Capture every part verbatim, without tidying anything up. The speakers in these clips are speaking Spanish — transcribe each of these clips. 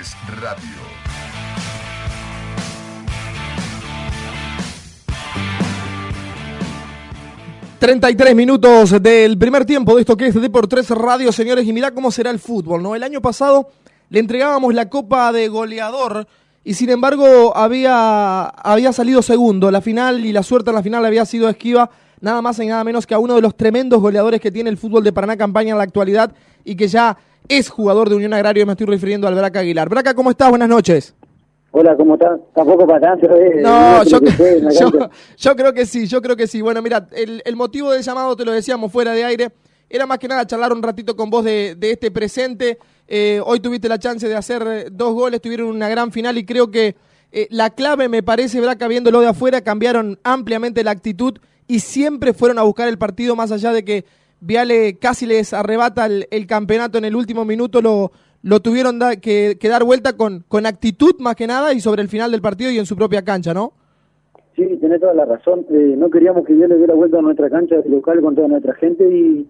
tres Radio. treinta y tres minutos del primer tiempo de esto que es D por tres Radio, señores, y mirá cómo será el fútbol, ¿no? El año pasado le entregábamos la Copa de Goleador y sin embargo había, había salido segundo. La final y la suerte en la final había sido esquiva, nada más y nada menos que a uno de los tremendos goleadores que tiene el fútbol de Paraná Campaña en la actualidad y que ya es jugador de Unión Agrario. Me estoy refiriendo al Braca Aguilar. Braca, ¿cómo estás? Buenas noches. Hola, ¿cómo estás? Tampoco para tanto. Eh, no, yo, que, yo, yo creo que sí, yo creo que sí. Bueno, mira, el, el motivo del llamado, te lo decíamos fuera de aire, era más que nada charlar un ratito con vos de, de este presente. Eh, hoy tuviste la chance de hacer dos goles, tuvieron una gran final y creo que eh, la clave, me parece, Braca, viéndolo de afuera, cambiaron ampliamente la actitud y siempre fueron a buscar el partido, más allá de que Viale casi les arrebata el, el campeonato en el último minuto, lo... lo tuvieron da, que, que dar vuelta con, con actitud más que nada y sobre el final del partido y en su propia cancha, ¿no? Sí, tenés toda la razón. Eh, no queríamos que Dios le diera vuelta a nuestra cancha local con toda nuestra gente y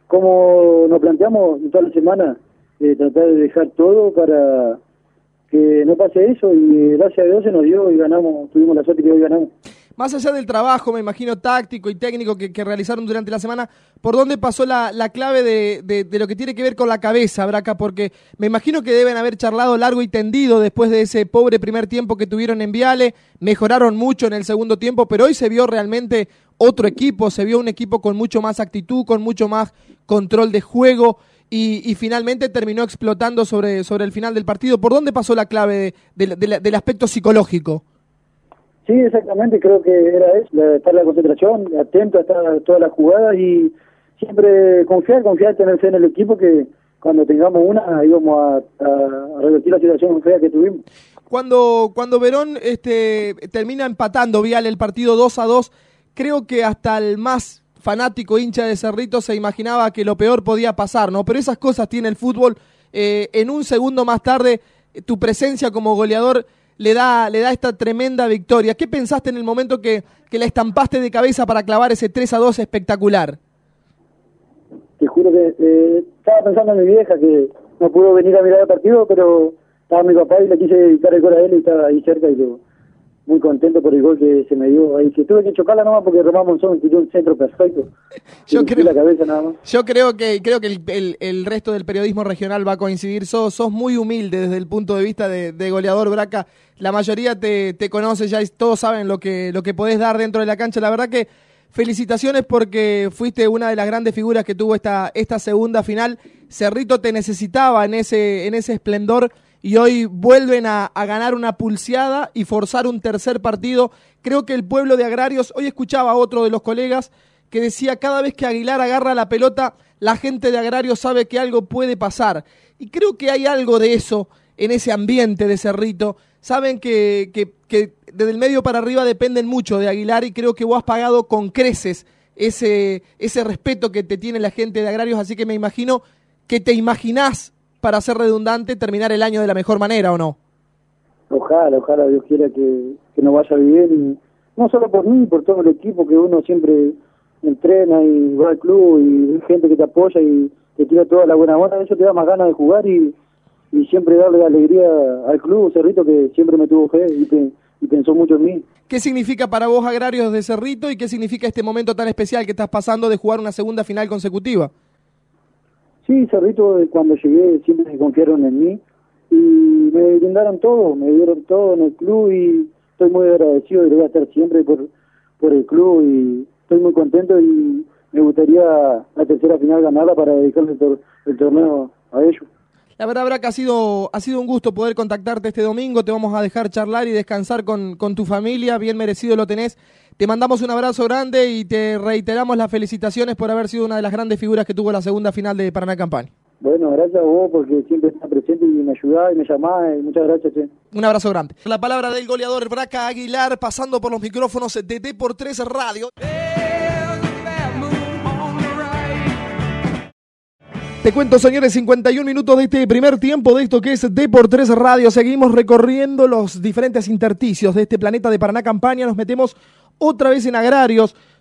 como nos planteamos toda la semana, eh, tratar de dejar todo para que no pase eso y gracias a Dios se nos dio y ganamos, tuvimos la suerte que hoy ganamos. Más allá del trabajo, me imagino, táctico y técnico que, que realizaron durante la semana, ¿por dónde pasó la, la clave de, de, de lo que tiene que ver con la cabeza, Braca? Porque me imagino que deben haber charlado largo y tendido después de ese pobre primer tiempo que tuvieron en Viale, mejoraron mucho en el segundo tiempo, pero hoy se vio realmente otro equipo, se vio un equipo con mucho más actitud, con mucho más control de juego y, y finalmente terminó explotando sobre, sobre el final del partido. ¿Por dónde pasó la clave de, de, de la, del aspecto psicológico? Sí, exactamente, creo que era eso, la, estar la concentración, atento a estar a todas las jugadas y siempre confiar, confiar, tener fe en el equipo que cuando tengamos una íbamos a, a revertir la situación fea que tuvimos. Cuando cuando Verón este, termina empatando Viale el partido dos a dos, creo que hasta el más fanático hincha de Cerrito se imaginaba que lo peor podía pasar, ¿no? Pero esas cosas tiene el fútbol. Eh, en un segundo más tarde, tu presencia como goleador le da le da esta tremenda victoria. ¿Qué pensaste en el momento que, que la estampaste de cabeza para clavar ese tres a dos espectacular? Te juro que eh, estaba pensando en mi vieja que no pudo venir a mirar el partido, pero estaba mi papá y le quise dedicar el gol a él y estaba ahí cerca y yo muy contento por el gol que se me dio ahí, que tuve que chocarla nomás porque Román Monzón tiró un centro perfecto. Yo creo, la cabeza nada más. yo creo que creo que el, el, el resto del periodismo regional va a coincidir. Sos, sos muy humilde desde el punto de vista de, de goleador, Braca. La mayoría te, te conoce ya y todos saben lo que, lo que podés dar dentro de la cancha. La verdad que felicitaciones porque fuiste una de las grandes figuras que tuvo esta, esta segunda final. Cerrito te necesitaba en ese, en ese esplendor y hoy vuelven a, a ganar una pulseada y forzar un tercer partido. Creo que el pueblo de Agrarios, hoy escuchaba a otro de los colegas que decía cada vez que Aguilar agarra la pelota, la gente de Agrarios sabe que algo puede pasar. Y creo que hay algo de eso en ese ambiente de Cerrito. Saben que, que, que desde el medio para arriba dependen mucho de Aguilar y creo que vos has pagado con creces ese, ese respeto que te tiene la gente de Agrarios, así que me imagino que te imaginás, para ser redundante, terminar el año de la mejor manera, ¿o no? Ojalá, ojalá Dios quiera que, que nos vaya bien, y no solo por mí, por todo el equipo, que uno siempre entrena y va al club y hay gente que te apoya y te tira toda la buena onda, eso te da más ganas de jugar y, y siempre darle alegría al club, Cerrito, que siempre me tuvo fe y, te, y pensó mucho en mí. ¿Qué significa para vos Agrarios de Cerrito y qué significa este momento tan especial que estás pasando de jugar una segunda final consecutiva? Sí, Cerrito, cuando llegué siempre confiaron en mí y me brindaron todo, me dieron todo en el club y estoy muy agradecido y voy a estar siempre por, por el club y estoy muy contento y me gustaría la tercera final ganarla para dedicarle el, tor el torneo a ellos. La verdad, Braca, ha sido, ha sido un gusto poder contactarte este domingo, te vamos a dejar charlar y descansar con, con tu familia, bien merecido lo tenés. Te mandamos un abrazo grande y te reiteramos las felicitaciones por haber sido una de las grandes figuras que tuvo la segunda final de Paraná Campaña. Bueno, gracias a vos porque siempre estás presente y me ayudás y me llamás y muchas gracias. Che. Un abrazo grande. La palabra del goleador Braca Aguilar pasando por los micrófonos de D por tres Radio. Te cuento, señores, cincuenta y un minutos de este primer tiempo de esto que es D por tres Radio. Seguimos recorriendo los diferentes intersticios de este planeta de Paraná Campaña. Nos metemos otra vez en Agrarios,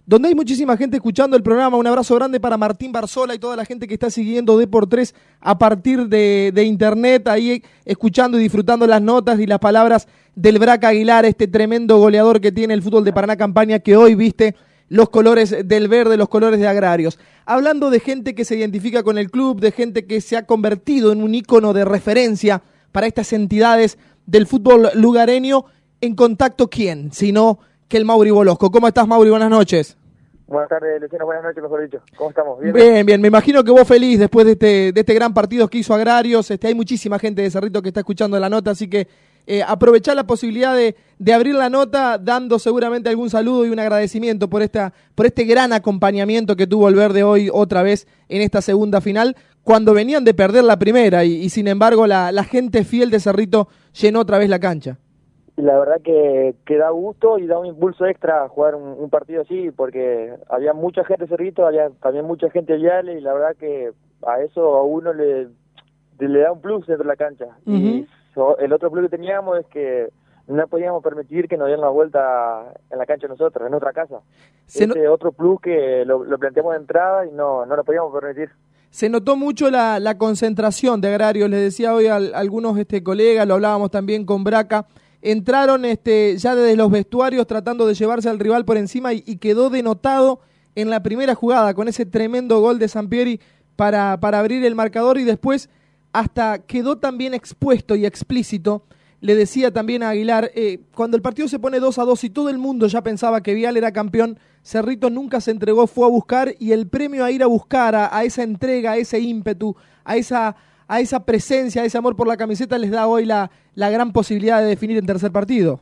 donde hay muchísima gente escuchando el programa. Un abrazo grande para Martín Barzola y toda la gente que está siguiendo D por tres a partir de, de internet, ahí escuchando y disfrutando las notas y las palabras del Braca Aguilar, este tremendo goleador que tiene el fútbol de Paraná Campaña, que hoy viste los colores del verde, los colores de Agrarios. Hablando de gente que se identifica con el club, de gente que se ha convertido en un ícono de referencia para estas entidades del fútbol lugareño, en contacto, ¿quién? Sino que el Mauri Bolosco. ¿Cómo estás, Mauri? Buenas noches. Buenas tardes, Luciano. Buenas noches, mejor dicho. ¿Cómo estamos? Bien, bien. bien. Me imagino que vos feliz después de este, de este gran partido que hizo Agrarios. Este, hay muchísima gente de Cerrito que está escuchando la nota, así que eh, aprovechá la posibilidad de, de abrir la nota dando seguramente algún saludo y un agradecimiento por, esta, por este gran acompañamiento que tuvo el Verde hoy otra vez en esta segunda final, cuando venían de perder la primera y, y sin embargo la, la gente fiel de Cerrito llenó otra vez la cancha. Y la verdad que, que da gusto y da un impulso extra jugar un, un partido así, porque había mucha gente de Cerrito, había también mucha gente de Viale, y la verdad que a eso a uno le, le da un plus dentro de la cancha. Uh-huh. Y so, el otro plus que teníamos es que no podíamos permitir que nos dieran la vuelta en la cancha nosotros, en nuestra casa. Se Ese no... otro plus que lo, lo planteamos de entrada y no, no lo podíamos permitir. Se notó mucho la, la concentración de Agrarios, les decía hoy a, a algunos este, colegas, lo hablábamos también con Braca. Entraron este, ya desde los vestuarios tratando de llevarse al rival por encima y, y quedó denotado en la primera jugada con ese tremendo gol de Sampieri para, para abrir el marcador, y después hasta quedó también expuesto y explícito. Le decía también a Aguilar, eh, cuando el partido se pone dos a dos y todo el mundo ya pensaba que Vial era campeón, Cerrito nunca se entregó, fue a buscar, y el premio a ir a buscar, a, a esa entrega, a ese ímpetu, a esa... a esa presencia, a ese amor por la camiseta, les da hoy la, la gran posibilidad de definir el tercer partido.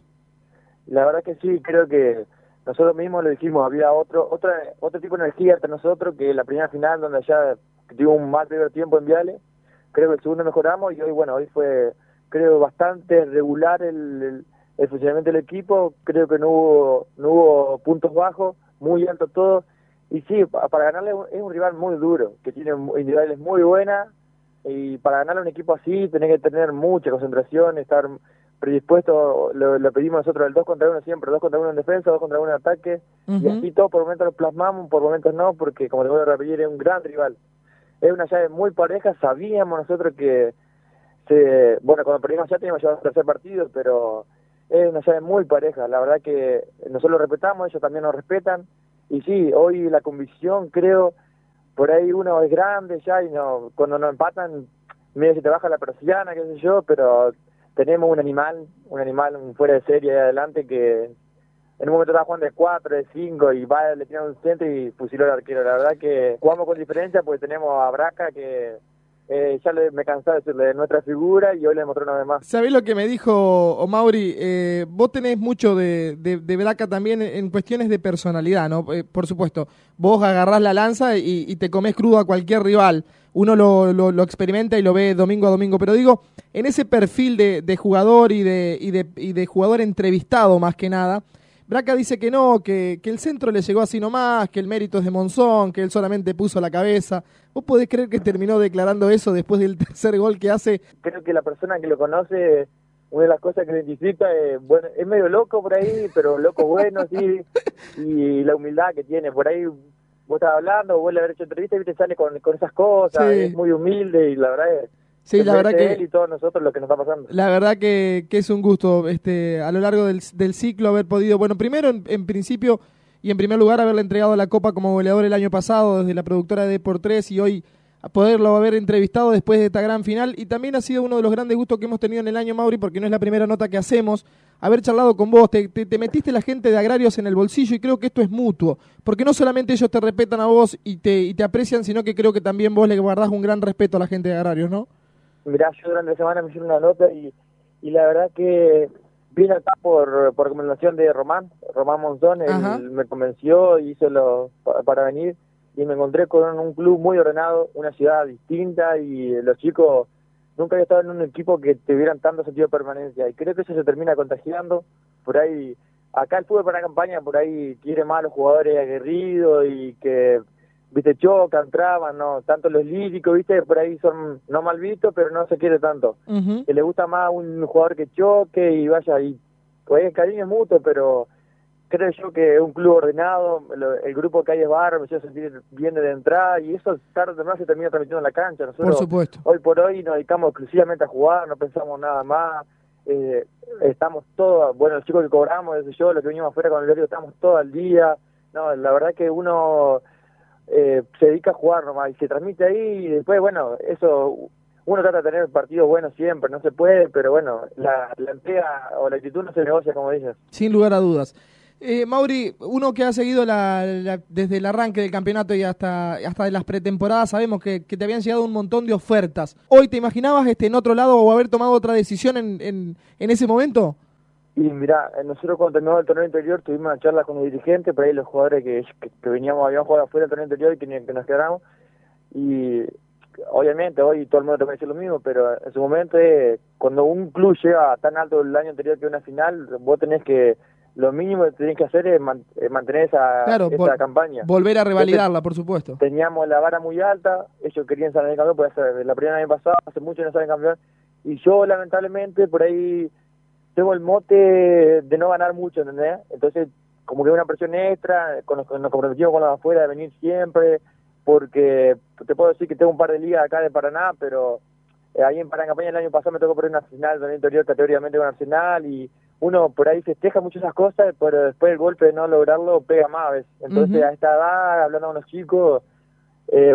La verdad que sí, creo que nosotros mismos lo dijimos, había otro otro, otro tipo de energía entre nosotros que la primera final, donde ya tuvimos un mal primer tiempo en Viale, creo que el segundo mejoramos, y hoy, bueno, hoy fue, creo, bastante regular el, el, el funcionamiento del equipo, creo que no hubo, no hubo puntos bajos, muy alto todo, y sí, para ganarle es un rival muy duro, que tiene individuales muy buenas, y para ganar a un equipo así tenés que tener mucha concentración, estar predispuesto, lo, lo pedimos nosotros, el dos contra uno siempre, dos contra uno en defensa, dos contra uno en ataque, uh-huh. Y así todo por momentos lo plasmamos, por momentos no, porque como te voy a repetir, es un gran rival. Es una llave muy pareja, sabíamos nosotros que, se, bueno, cuando perdimos ya teníamos llevado el tercer partido, pero es una llave muy pareja, la verdad que nosotros lo respetamos, ellos también nos respetan, y sí, hoy la convicción, creo, por ahí uno es grande ya y no, cuando nos empatan, medio se te baja la persiana, qué sé yo, pero tenemos un animal, un animal un fuera de serie ahí adelante que en un momento estaba jugando de cuatro, de cinco y va, le tiran un centro y fusiló al arquero. La verdad que jugamos con diferencia porque tenemos a Braca que eh, ya le, me cansaba de decirle de nuestra figura y hoy le demostró una vez más. ¿Sabés lo que me dijo Mauri? Eh, vos tenés mucho de, de, de Braca también en cuestiones de personalidad, ¿no? Eh, por supuesto, vos agarrás la lanza y, y te comés crudo a cualquier rival. Uno lo, lo, lo experimenta y lo ve domingo a domingo, pero digo, en ese perfil de, de jugador y de, y, de, y de jugador entrevistado más que nada, Braca dice que no, que, que el centro le llegó así nomás, que el mérito es de Monzón, que él solamente puso la cabeza. ¿Vos podés creer que terminó declarando eso después del tercer gol que hace? Creo que la persona que lo conoce, una de las cosas que lo identifica es, bueno, es medio loco por ahí, pero loco bueno, sí, y la humildad que tiene. Por ahí vos estás hablando, vos le haber hecho entrevista y te sale con, con esas cosas, sí. Es muy humilde y la verdad es... Sí, la verdad que él y todos nosotros lo que nos está pasando. La verdad que, que es un gusto este a lo largo del, del ciclo haber podido, bueno, primero en, en principio y en primer lugar haberle entregado la copa como goleador el año pasado desde la productora de D por tres, y hoy a poderlo haber entrevistado después de esta gran final, y también ha sido uno de los grandes gustos que hemos tenido en el año, Mauri, porque no es la primera nota que hacemos, haber charlado con vos, te, te, te metiste la gente de Agrarios en el bolsillo, y creo que esto es mutuo, porque no solamente ellos te respetan a vos y te, y te aprecian, sino que creo que también vos le guardás un gran respeto a la gente de Agrarios, ¿no? Mirá, yo durante la semana me hicieron una nota y, y la verdad que vine acá por, por recomendación de Román, Román Monzón, él me convenció y hizo lo para, para venir, y me encontré con un club muy ordenado, una ciudad distinta, y los chicos nunca había estado en un equipo que tuvieran tanto sentido de permanencia, y creo que eso se termina contagiando. Por ahí, acá el fútbol para la campaña, por ahí quiere más a los jugadores aguerridos y que... viste, chocan, traban, no, tanto los líricos, viste, por ahí son no mal vistos, pero no se quiere tanto. Uh-huh. Que le gusta más un jugador que choque y vaya, y pues el cariño es mutuo, pero creo yo que es un club ordenado, lo, el grupo que hay es barro, me hizo sentir bien de entrada, y eso tarde o temprano se termina transmitiendo en la cancha. Nosotros, por supuesto, hoy por hoy nos dedicamos exclusivamente a jugar, no pensamos nada más, eh, estamos todos, bueno, los chicos que cobramos, desde yo, los que venimos afuera con el diario, estamos todo el día. No, la verdad que uno eh, se dedica a jugar nomás y se transmite ahí, y después, bueno, eso, uno trata de tener partidos buenos siempre, no se puede, pero bueno, la, la entrega o la actitud no se negocia, como dices. sin lugar a dudas. Eh, Mauri, uno que ha seguido la, la, desde el arranque del campeonato y hasta, hasta de las pretemporadas, sabemos que, que te habían llegado un montón de ofertas. ¿Hoy te imaginabas este, en otro lado o haber tomado otra decisión en, en, en ese momento? Y mirá, nosotros cuando terminamos el torneo interior tuvimos una charla con los dirigentes, por ahí los jugadores que, que, que veníamos, habíamos jugado afuera del torneo interior y que, que nos quedamos, y obviamente hoy todo el mundo te puede decir lo mismo, pero en su momento eh, cuando un club llega tan alto el año anterior que una final, vos tenés que, lo mínimo que tenés que hacer es, man, es mantener esa, claro, esa vol campaña. Volver a revalidarla, por supuesto. Teníamos la vara muy alta, ellos querían salir campeón, pues la primera año pasado, hace mucho no salen campeón, y yo lamentablemente por ahí tengo el mote de no ganar mucho, ¿entendés? Entonces, como que una presión extra, con los, nos comprometimos con los afuera de venir siempre, porque te puedo decir que tengo un par de ligas acá de Paraná, pero eh, ahí en Paracampaña el año pasado me tocó por una final del interior categóricamente con Arsenal, y uno por ahí festeja mucho esas cosas, pero después el golpe de no lograrlo pega más, ¿ves? Entonces, uh-huh. a esta edad, hablando con los chicos, eh,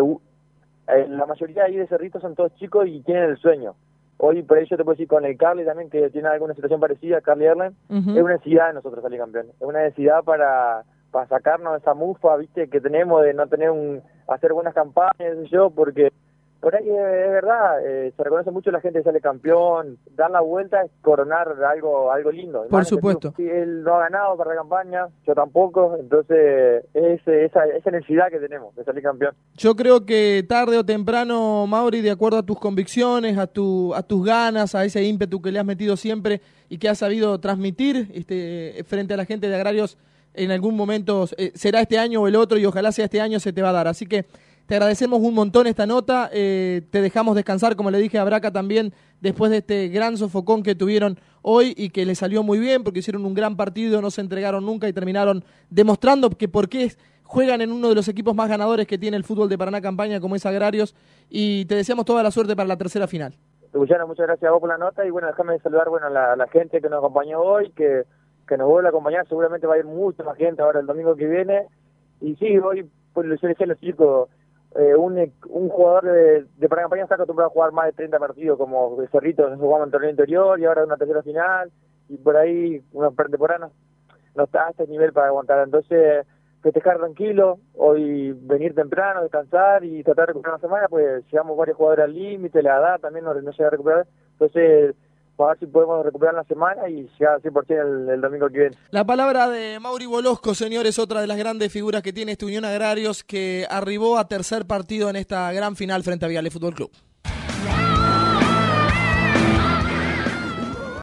eh, la mayoría ahí de Cerrito son todos chicos y tienen el sueño. Hoy por ahí yo te puedo decir con el Carly también, que tiene alguna situación parecida, Carly Erlen, uh-huh. es una necesidad de nosotros salir campeón, es una necesidad para, para sacarnos esa mufa, viste, que tenemos de no tener un, hacer buenas campañas, no sé yo, porque por ahí es, es verdad, eh, se reconoce mucho la gente que sale campeón, dar la vuelta es coronar algo algo lindo. Por supuesto. Si él no ha ganado para la campaña, yo tampoco, entonces es esa, esa necesidad que tenemos de salir campeón. Yo creo que tarde o temprano, Mauri, de acuerdo a tus convicciones, a tu a tus ganas, a ese ímpetu que le has metido siempre y que has sabido transmitir este, frente a la gente de Agrarios, en algún momento, eh, será este año o el otro, y ojalá sea este año, se te va a dar. Así que te agradecemos un montón esta nota, eh, te dejamos descansar, como le dije a Braca también, después de este gran sofocón que tuvieron hoy y que le salió muy bien porque hicieron un gran partido, no se entregaron nunca y terminaron demostrando que por qué juegan en uno de los equipos más ganadores que tiene el fútbol de Paraná Campaña, como es Agrarios, y te deseamos toda la suerte para la tercera final. Luciano, muchas gracias a vos por la nota, y bueno, déjame saludar bueno, a la, la gente que nos acompañó hoy, que, que nos vuelve a acompañar, seguramente va a ir mucha más gente ahora el domingo que viene, y sí, hoy, pues lo decía los chicos, Eh, un, un jugador de, de Paraná Campaña está acostumbrado a jugar más de treinta partidos, como de Cerrito, nos jugamos en el torneo interior y ahora una tercera final, y por ahí una pretemporada no, no está a este nivel para aguantar. Entonces, festejar tranquilo, hoy venir temprano, descansar y tratar de recuperar una semana, pues llegamos varios jugadores al límite, la edad también no, no llega a recuperar, entonces a ver si podemos recuperar la semana y llegar al cien por ciento el, el domingo que viene. La palabra de Mauri Bolosco, señores, otra de las grandes figuras que tiene este Unión Agrarios, que arribó a tercer partido en esta gran final frente a Viale Fútbol Club.